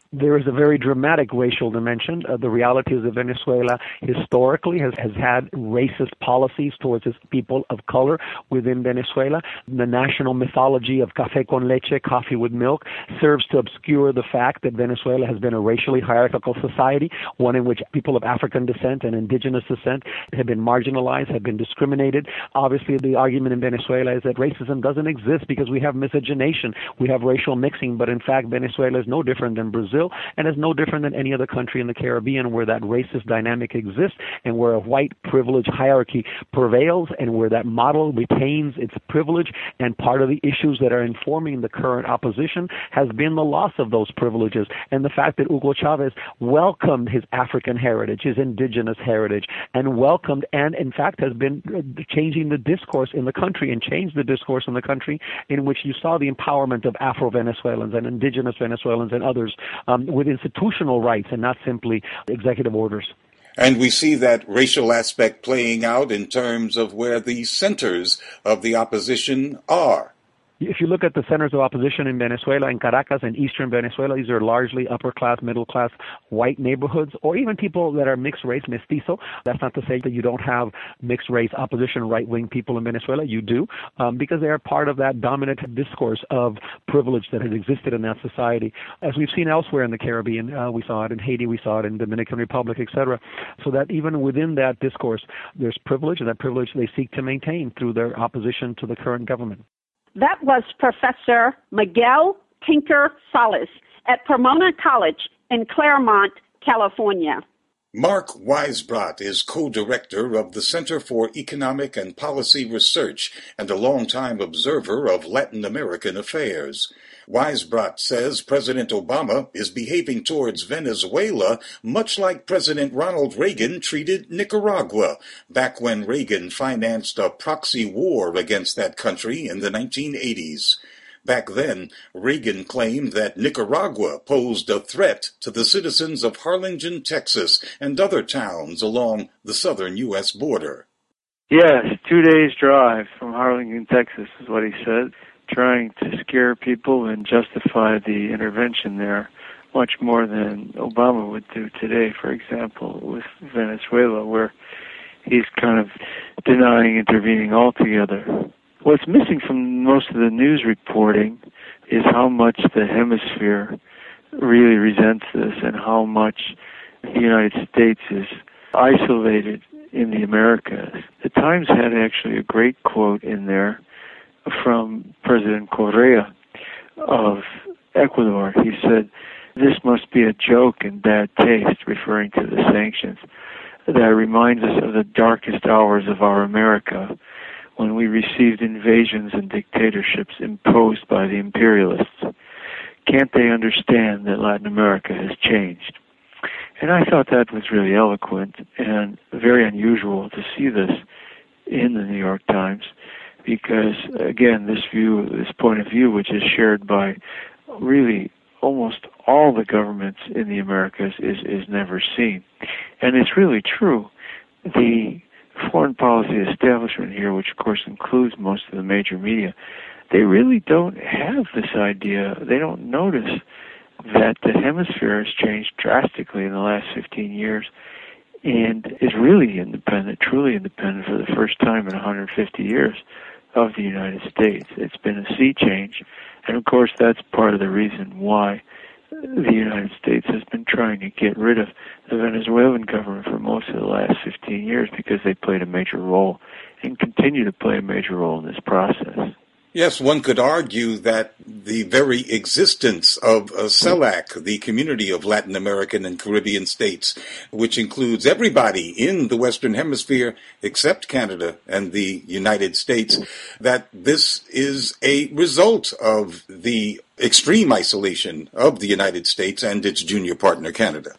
There is a very dramatic racial dimension. Uh, the reality is that Venezuela historically has, has had racist policies towards its people of color within Venezuela. The national mythology of café con leche, coffee with milk, serves to obscure the fact that Venezuela has been a racially hierarchical society, one in which people of African descent and indigenous descent have been marginalized, have been discriminated. Obviously, the argument in Venezuela is that racism doesn't exist because we have miscegenation, we have racial mixing, but in fact, Venezuela is no different than Brazil, and is no different than any other country in the Caribbean where that racist dynamic exists and where a white privilege hierarchy prevails and where that model retains its privilege. And part of the issues that are informing the current opposition has been the loss of those privileges and the fact that Hugo Chavez welcomed his African heritage, his indigenous heritage, and welcomed and in fact has been changing the discourse in the country and changed the discourse in the country in which you saw the empowerment of Afro-Venezuelans and indigenous Venezuelans and others Um, with institutional rights and not simply executive orders. And we see that racial aspect playing out in terms of where the centers of the opposition are. If you look at the centers of opposition in Venezuela, in Caracas and eastern Venezuela, these are largely upper-class, middle-class, white neighborhoods, or even people that are mixed-race, mestizo. That's not to say that you don't have mixed-race opposition right-wing people in Venezuela. You do, um, because they are part of that dominant discourse of privilege that has existed in that society. As we've seen elsewhere in the Caribbean, uh, we saw it in Haiti, we saw it in Dominican Republic, et cetera. So that even within that discourse, there's privilege, and that privilege they seek to maintain through their opposition to the current government. That was Professor Miguel Tinker Salas at Pomona College in Claremont, California. Mark Weisbrot is co-director of the Center for Economic and Policy Research and a longtime observer of Latin American affairs. Weisbrot says President Obama is behaving towards Venezuela much like President Ronald Reagan treated Nicaragua back when Reagan financed a proxy war against that country in the nineteen eighties. Back then, Reagan claimed that Nicaragua posed a threat to the citizens of Harlingen, Texas, and other towns along the southern U S border. Yes, two days' drive from Harlingen, Texas is what he said, trying to scare people and justify the intervention there much more than Obama would do today, for example, with Venezuela, where he's kind of denying intervening altogether. What's missing from most of the news reporting is how much the hemisphere really resents this and how much the United States is isolated in the Americas. The Times had actually a great quote in there from President Correa of Ecuador. He said, "This must be a joke in bad taste," referring to the sanctions. That reminds us of the darkest hours of our America, when we received invasions and dictatorships imposed by the imperialists. Can't they understand that Latin America has changed? And I thought that was really eloquent and very unusual to see this in the New York Times, because, again, this view, this point of view, which is shared by really almost all the governments in the Americas, is, is never seen. And it's really true. The foreign policy establishment here, which of course includes most of the major media, they really don't have this idea. They don't notice that the hemisphere has changed drastically in the last fifteen years and is really independent, truly independent for the first time in one hundred fifty years of the United States. It's been a sea change, and of course that's part of the reason why the United States has been trying to get rid of the Venezuelan government for most of the last fifteen years, because they played a major role and continue to play a major role in this process. Yes, one could argue that the very existence of uh, CELAC, the Community of Latin American and Caribbean States, which includes everybody in the Western Hemisphere except Canada and the United States, that this is a result of the extreme isolation of the United States and its junior partner, Canada.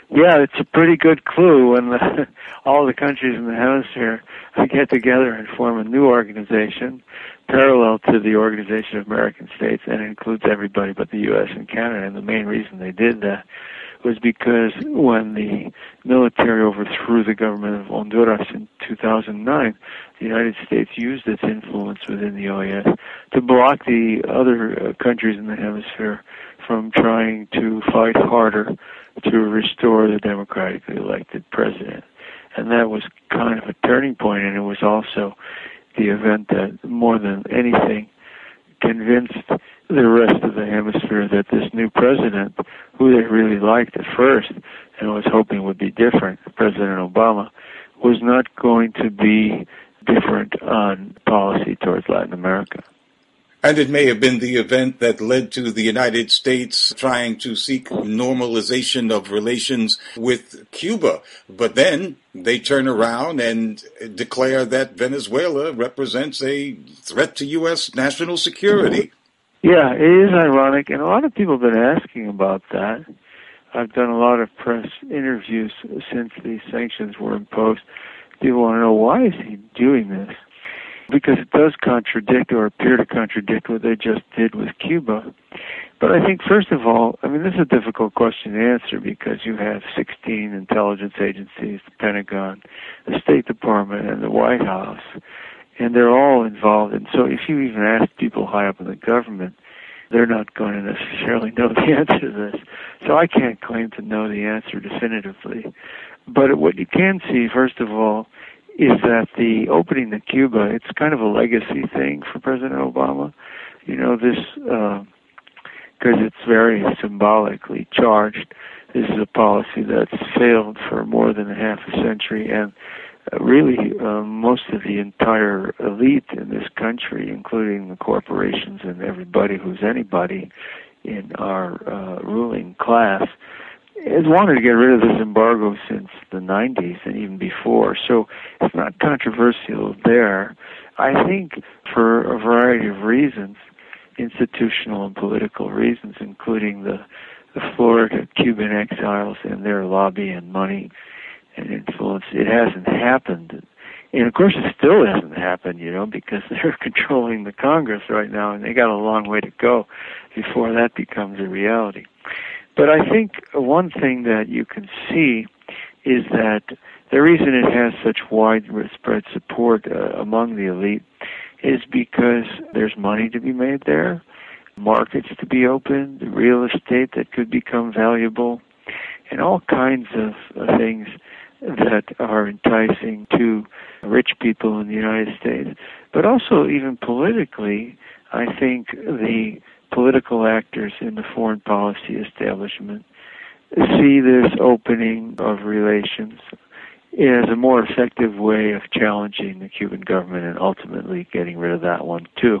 yeah, it's a pretty good clue when the, all the countries in the hemisphere get together and form a new organization parallel to the Organization of American States, and it includes everybody but the U S and Canada. And the main reason they did that was because when the military overthrew the government of Honduras in two thousand nine, the United States used its influence within the O A S to block the other uh, countries in the hemisphere from trying to fight harder to restore the democratically elected president. And that was kind of a turning point, and it was also the event that, more than anything, convinced the rest of the hemisphere that this new president, who they really liked at first and was hoping would be different, President Obama, was not going to be different on policy towards Latin America. And it may have been the event that led to the United States trying to seek normalization of relations with Cuba. But then they turn around and declare that Venezuela represents a threat to U S national security. Yeah, it is ironic, and a lot of people have been asking about that. I've done a lot of press interviews since these sanctions were imposed. People want to know, why is he doing this? Because it does contradict or appear to contradict what they just did with Cuba. But I think, first of all, I mean, this is a difficult question to answer because you have sixteen intelligence agencies, the Pentagon, the State Department, and the White House, and they're all involved. And so if you even ask people high up in the government, they're not going to necessarily know the answer to this. So I can't claim to know the answer definitively. But what you can see, first of all, is that the opening to Cuba, it's kind of a legacy thing for President Obama. You know, this, because uh, it's very symbolically charged, this is a policy that's failed for more than a half a century, and uh, really uh, most of the entire elite in this country, including the corporations and everybody who's anybody in our uh, ruling class, has wanted to get rid of this embargo since the nineties and even before, so it's not controversial there. I think for a variety of reasons, institutional and political reasons, including the, the Florida Cuban exiles and their lobby and money and influence, it hasn't happened. And of course it still hasn't happened, you know, because they're controlling the Congress right now, and they got a long way to go before that becomes a reality. But I think one thing that you can see is that the reason it has such widespread support uh, among the elite is because there's money to be made there, markets to be opened, real estate that could become valuable, and all kinds of uh, things that are enticing to rich people in the United States. But also, even politically, I think the political actors in the foreign policy establishment see this opening of relations as a more effective way of challenging the Cuban government and ultimately getting rid of that one too.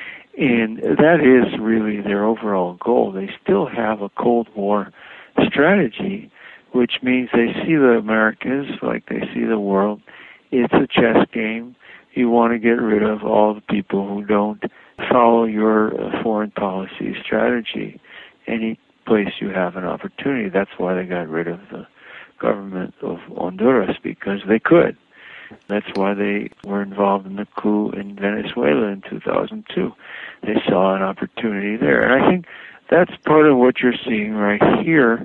And that is really their overall goal. They still have a Cold War strategy, which means they see the Americas like they see the world. It's a chess game. You want to get rid of all the people who don't follow your uh, foreign policy strategy any place you have an opportunity. That's why they got rid of the government of Honduras, because they could. That's why they were involved in the coup in Venezuela in two thousand two. They saw an opportunity there. And I think that's part of what you're seeing right here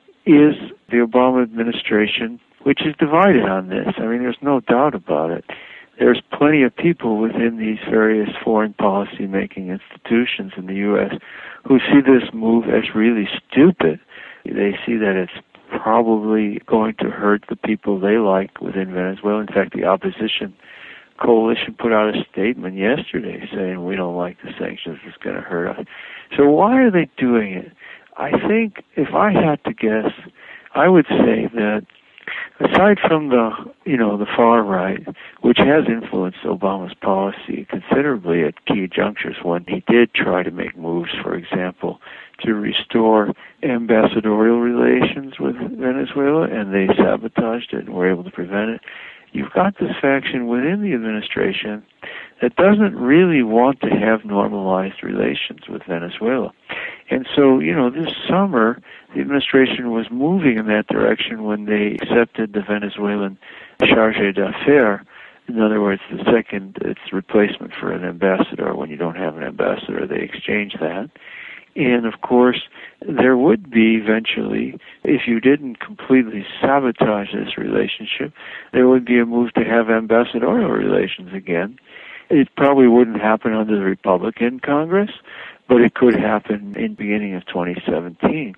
is the Obama administration, which is divided on this. I mean, there's no doubt about it. There's plenty of people within these various foreign policy-making institutions in the U S who see this move as really stupid. They see that it's probably going to hurt the people they like within Venezuela. In fact, the opposition coalition put out a statement yesterday saying, we don't like the sanctions, it's going to hurt us. So why are they doing it? I think, if I had to guess, I would say that aside from the, you know, the far right, which has influenced Obama's policy considerably at key junctures when he did try to make moves, for example, to restore ambassadorial relations with Venezuela, and they sabotaged it and were able to prevent it. you've got this faction within the administration that doesn't really want to have normalized relations with Venezuela. And so, you know, this summer, the administration was moving in that direction when they accepted the Venezuelan chargé d'affaires. In other words, the second, it's replacement for an ambassador. When you don't have an ambassador, they exchange that. And, of course, there would be eventually, if you didn't completely sabotage this relationship, there would be a move to have ambassadorial relations again. It probably wouldn't happen under the Republican Congress, but it could happen in the beginning of twenty seventeen.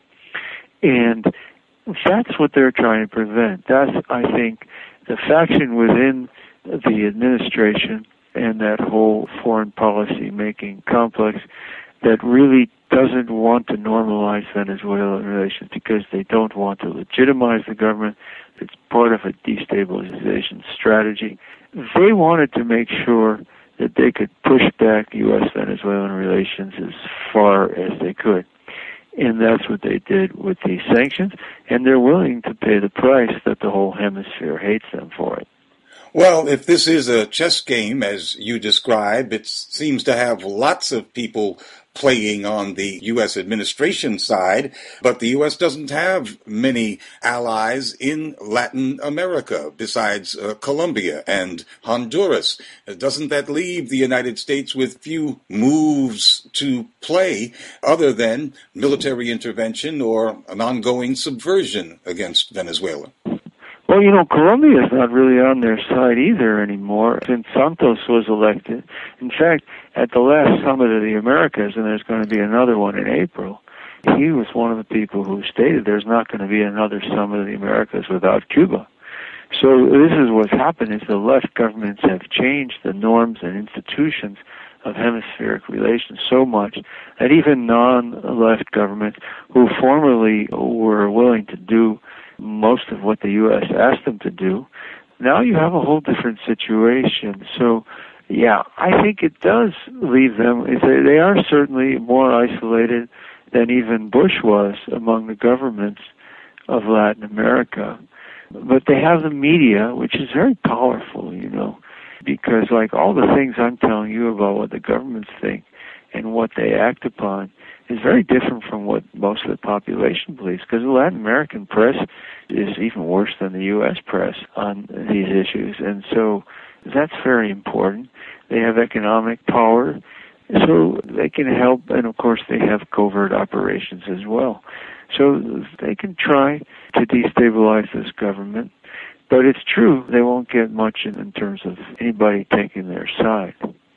And that's what they're trying to prevent. That's, I think, the faction within the administration and that whole foreign policy making complex that really doesn't want to normalize Venezuelan relations because they don't want to legitimize the government. It's part of a destabilization strategy. They wanted to make sure that they could push back U S Venezuelan relations as far as they could. And that's what they did with these sanctions, and they're willing to pay the price that the whole hemisphere hates them for it. Well, if this is a chess game, as you describe, it seems to have lots of people playing on the U S administration side, but the U S doesn't have many allies in Latin America besides uh, Colombia and Honduras. Doesn't that leave the United States with few moves to play other than military intervention or an ongoing subversion against Venezuela? Well, you know, Colombia is not really on their side either anymore since Santos was elected. In fact, at the last Summit of the Americas, and there's going to be another one in April, he was one of the people who stated there's not going to be another Summit of the Americas without Cuba. So this is what's happened, is the left governments have changed the norms and institutions of hemispheric relations so much that even non-left governments who formerly were willing to do most of what the U S asked them to do, now you have a whole different situation. So, yeah, I think it does leave them, they are certainly more isolated than even Bush was among the governments of Latin America. But they have the media, which is very powerful, you know, because like all the things I'm telling you about what the governments think and what they act upon is very different from what most of the population believes, because the Latin American press is even worse than the U S press on these issues, and so that's very important. They have economic power, so they can help, and of course they have covert operations as well. So they can try to destabilize this government, but it's true, they won't get much in, in terms of anybody taking their side.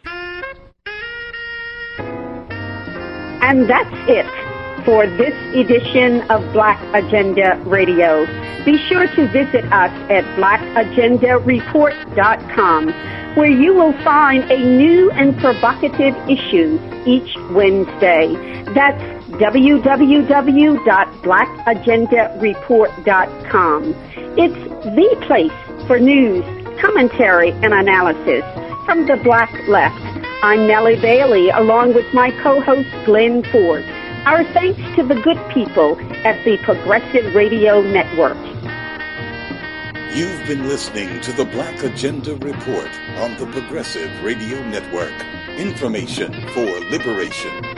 And that's it for this edition of Black Agenda Radio. Be sure to visit us at black agenda report dot com, where you will find a new and provocative issue each Wednesday. That's w w w dot black agenda report dot com. It's the place for news, commentary, and analysis from the Black Left. I'm Nellie Bailey, along with my co-host Glenn Ford. Our thanks to the good people at the Progressive Radio Network. You've been listening to the Black Agenda Report on the Progressive Radio Network. Information for liberation.